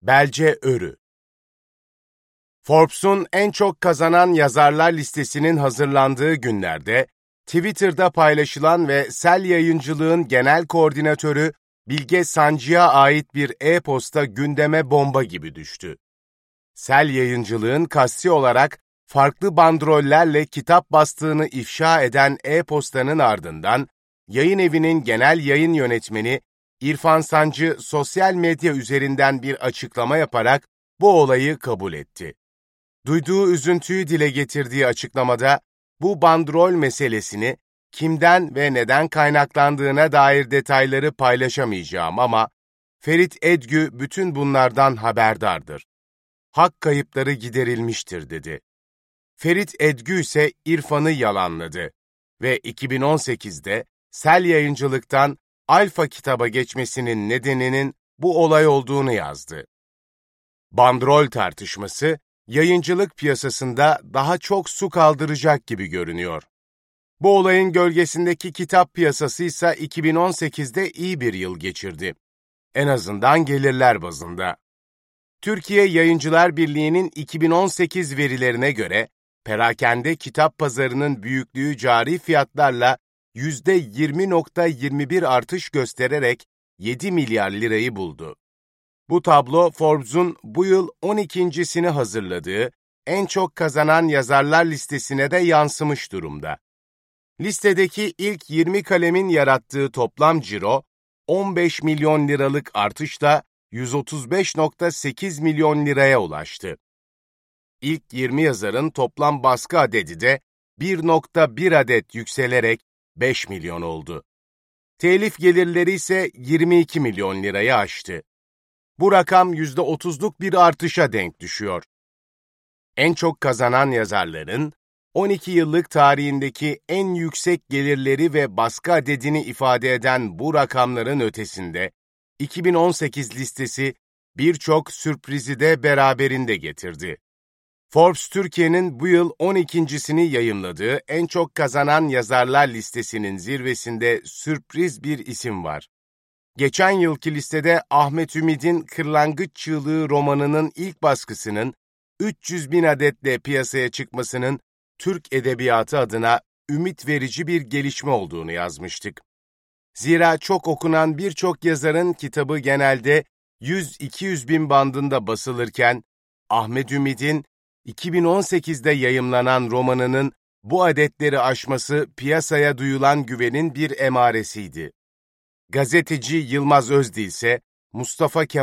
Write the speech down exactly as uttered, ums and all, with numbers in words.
Belce Örü. Forbes'un en çok kazanan yazarlar listesinin hazırlandığı günlerde, Twitter'da paylaşılan ve Sel Yayıncılığın genel koordinatörü Bilge Sancı'ya ait bir e-posta gündeme bomba gibi düştü. Sel Yayıncılığın kasti olarak farklı bandrollerle kitap bastığını ifşa eden e-postanın ardından, yayın evinin genel yayın yönetmeni İrfan Sancı sosyal medya üzerinden bir açıklama yaparak bu olayı kabul etti. Duyduğu üzüntüyü dile getirdiği açıklamada, bu bandrol meselesini kimden ve neden kaynaklandığına dair detayları paylaşamayacağım ama Ferit Edgü bütün bunlardan haberdardır. Hak kayıpları giderilmiştir dedi. Ferit Edgü ise İrfan'ı yalanladı ve iki bin on sekizde Sel Yayıncılık'tan Alfa kitaba geçmesinin nedeninin bu olay olduğunu yazdı. Bandrol tartışması, yayıncılık piyasasında daha çok su kaldıracak gibi görünüyor. Bu olayın gölgesindeki kitap piyasası ise iki bin on sekizde iyi bir yıl geçirdi. En azından gelirler bazında. Türkiye Yayıncılar Birliği'nin iki bin on sekiz verilerine göre, perakende kitap pazarının büyüklüğü cari fiyatlarla yüzde yirmi virgül yirmi bir artış göstererek yedi milyar lirayı buldu. Bu tablo Forbes'un bu yıl on ikincisini hazırladığı en çok kazanan yazarlar listesine de yansımış durumda. Listedeki ilk yirmi kalemin yarattığı toplam ciro, on beş milyon liralık artışla yüz otuz beş virgül sekiz milyon liraya ulaştı. İlk yirmi yazarın toplam baskı adedi de bir virgül bir adet yükselerek beş milyon oldu. Telif gelirleri ise yirmi iki milyon lirayı aştı. Bu rakam yüzde otuzluk bir artışa denk düşüyor. En çok kazanan yazarların on iki yıllık tarihindeki en yüksek gelirleri ve baskı adedini ifade eden bu rakamların ötesinde, iki bin on sekiz listesi birçok sürprizi de beraberinde getirdi. Forbes Türkiye'nin bu yıl on ikincisini yayımladığı en çok kazanan yazarlar listesinin zirvesinde sürpriz bir isim var. Geçen yılki listede Ahmet Ümit'in Kırlangıç Çığlığı romanının ilk baskısının üç yüz bin adetle piyasaya çıkmasının Türk edebiyatı adına ümit verici bir gelişme olduğunu yazmıştık. Zira çok okunan birçok yazarın kitabı genelde yüz iki yüz bin bandında basılırken, Ahmet Ümit'in iki bin on sekizde yayımlanan romanının bu adetleri aşması piyasaya duyulan güvenin bir emaresiydi. Gazeteci Yılmaz Özdil ise Mustafa Kemal